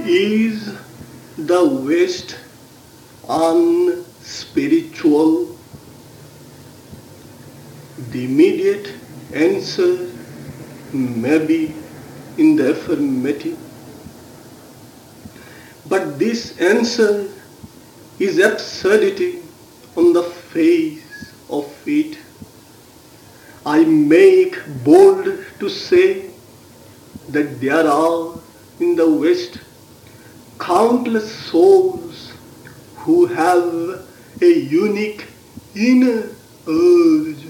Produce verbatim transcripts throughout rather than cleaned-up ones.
Is the West unspiritual? The immediate answer may be in the affirmative. But this answer is absurdity on the face of it. I make bold to say that there are in the West countless souls who have a unique inner urge.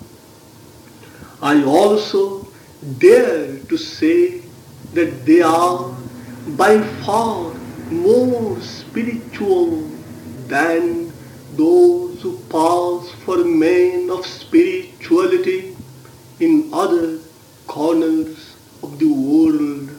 I also dare to say that they are by far more spiritual than those who pass for men of spirituality in other corners of the world.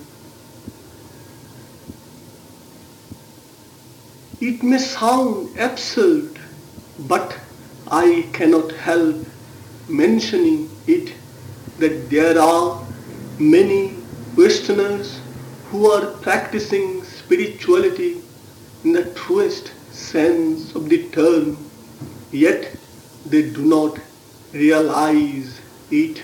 It may sound absurd, but I cannot help mentioning it that there are many Westerners who are practicing spirituality in the truest sense of the term, yet they do not realize it.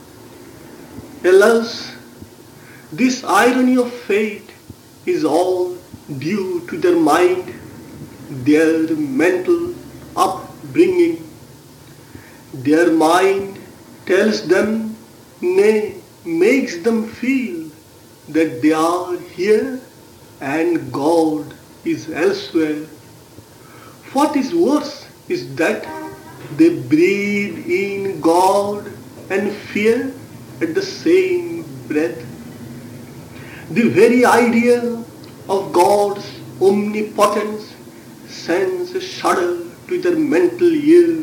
Alas, this irony of fate is all due to their mind, their mental upbringing. Their mind tells them, nay, makes them feel that they are here and God is elsewhere. What is worse is that they breathe in God and fear at the same breath. The very idea of God's omnipotence sends a shudder to their mental ears.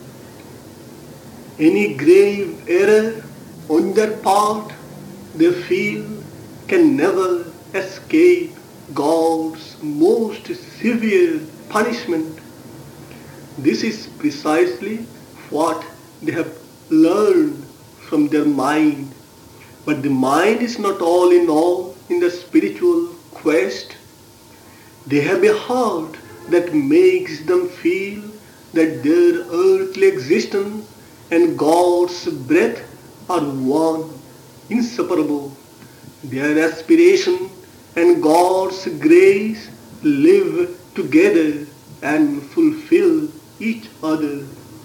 Any grave error on their part, they feel, can never escape God's most severe punishment. This is precisely what they have learned from their mind. But the mind is not all in all in the spiritual quest. They have a heart that makes them feel that their earthly existence and God's breath are one, inseparable. Their aspiration and God's grace live together and fulfill each other.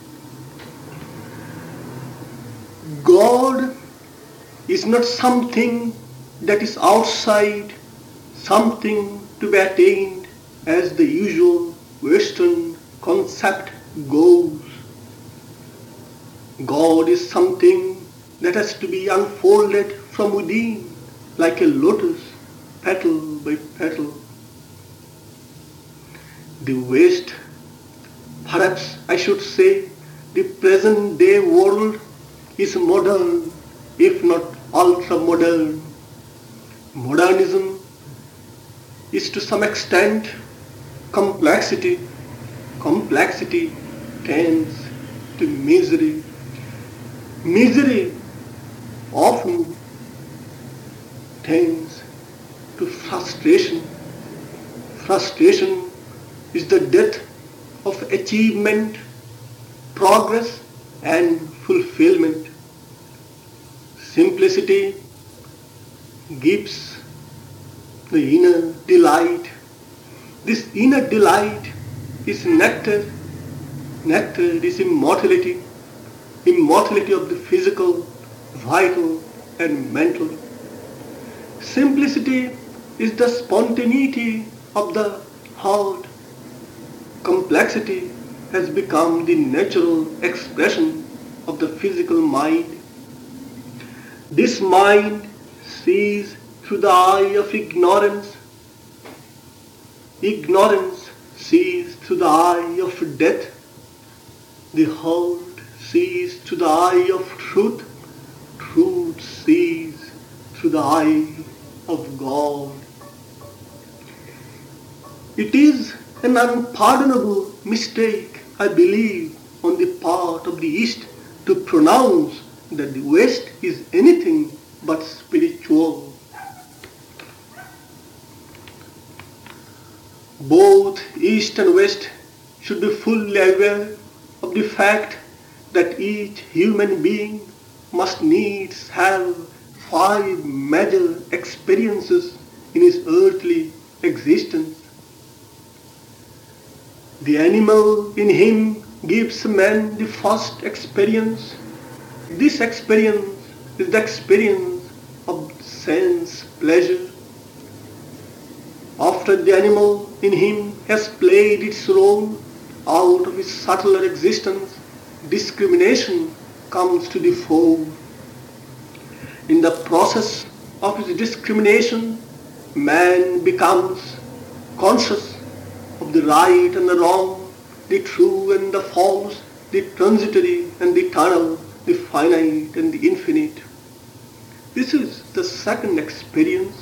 God is not something that is outside, something to be attained as the usual Western concept goes. God is something that has to be unfolded from within, like a lotus, petal by petal. The West, perhaps I should say, the present day world is modern, if not ultra-modern. Modernism is to some extent complexity. Complexity tends to misery. Misery often tends to frustration. Frustration is the death of achievement, progress and fulfillment. Simplicity gives the inner delight. This inner delight is nectar. Nectar is immortality. Immortality of the physical, vital and mental. Simplicity is the spontaneity of the heart. Complexity has become the natural expression of the physical mind. This mind sees through the eye of ignorance. Ignorance sees through the eye of death. The heart sees through the eye of truth. Truth sees through the eye of God. It is an unpardonable mistake, I believe, on the part of the East to pronounce that the West is anything but spiritual. Both East and West should be fully aware of the fact that each human being must needs have five major experiences in his earthly existence. The animal in him gives man the first experience. This experience is the experience of sense pleasure. After the animal in him has played its role out of his subtler existence, discrimination comes to the fore. In the process of his discrimination, man becomes conscious of the right and the wrong, the true and the false, the transitory and the eternal, the finite and the infinite. This is the second experience.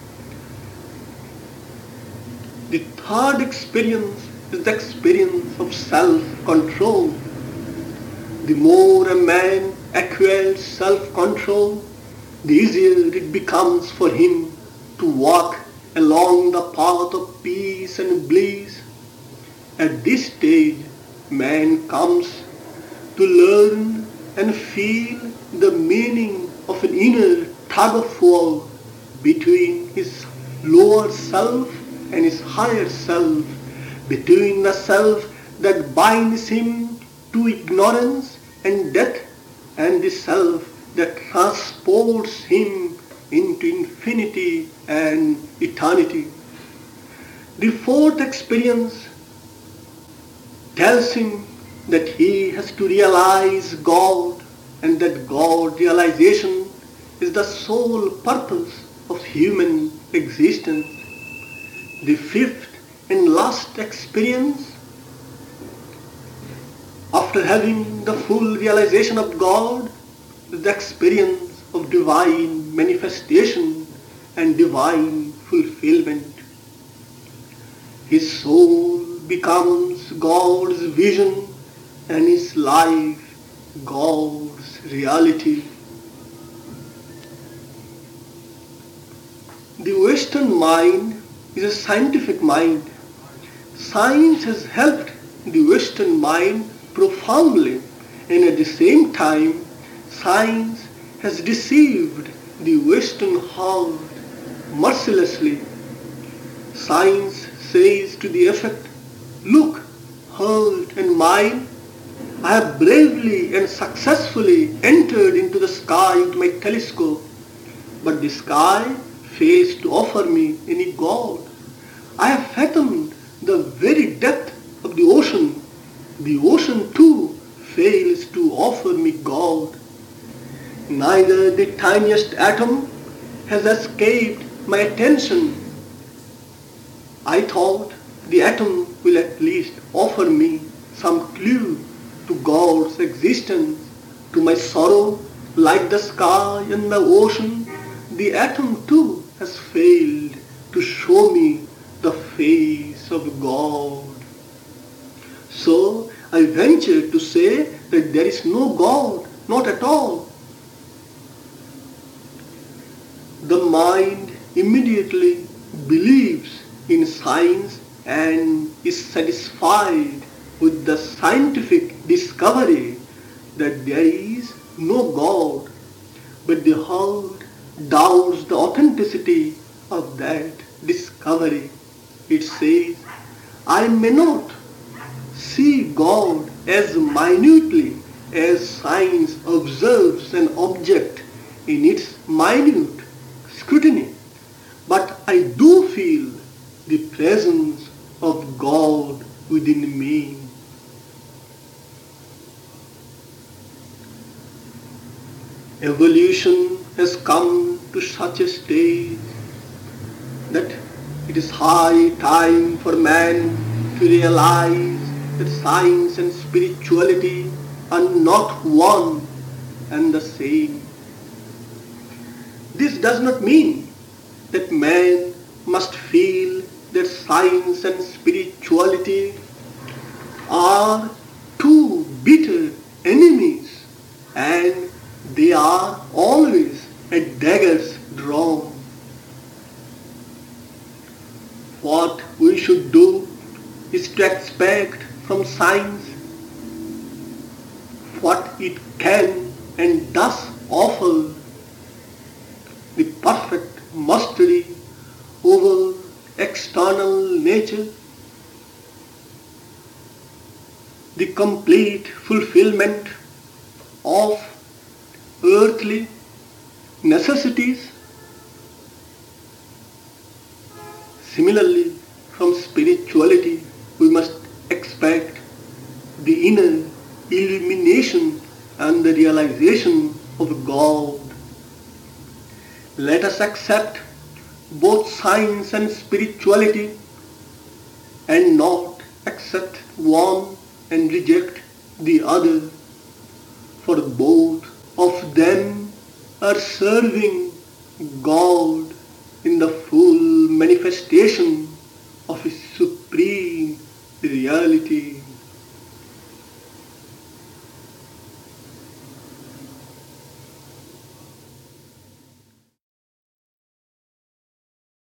The third experience is the experience of self-control. The more a man acquires self-control, the easier it becomes for him to walk along the path of peace and bliss. At this stage, man comes to learn and feel the meaning of an inner tug of war between his lower self and his higher self, between the self that binds him to ignorance and death and the self that transports him into infinity and eternity. The fourth experience tells him that he has to realize God and that God realization is the sole purpose of human existence. The fifth and last experience, after having the full realization of God, is the experience of divine manifestation and divine fulfillment. His soul becomes God's vision and his life God's reality. The Western mind is a scientific mind. Science has helped the Western mind profoundly, and at the same time, science has deceived the Western heart mercilessly. Science says to the effect, "Look, heart and mind, I have bravely and successfully entered into the sky with my telescope, but the sky fails to offer me any God. I have fathomed the very depth of the ocean. The ocean too fails to offer me God. Neither the tiniest atom has escaped my attention. I thought the atom will at least offer me some clue to God's existence. To my sorrow, like the sky and the ocean, the atom too has failed to show me the face of God. So I venture to say that there is no God, not at all." The mind immediately believes in science and is satisfied with the scientific discovery that there is no God, but the heart doubts the authenticity of that discovery. It says, "I may not see God as minutely as science observes an object in its minute scrutiny, but I do feel the presence of God within me." Evolution has come to such a stage that it is high time for man to realize that science and spirituality are not one and the same. This does not mean that man must feel that science and spirituality are two bitter enemies and they are always at daggers drawn. What we should do is to expect from science what it can and does offer, the perfect mastery over external nature, the complete fulfillment of earthly necessities. Similarly, from spirituality, we must expect the inner illumination and the realization of God. Let us accept both science and spirituality and not accept one and reject the other, for both of them are serving God in the full manifestation of His supreme reality.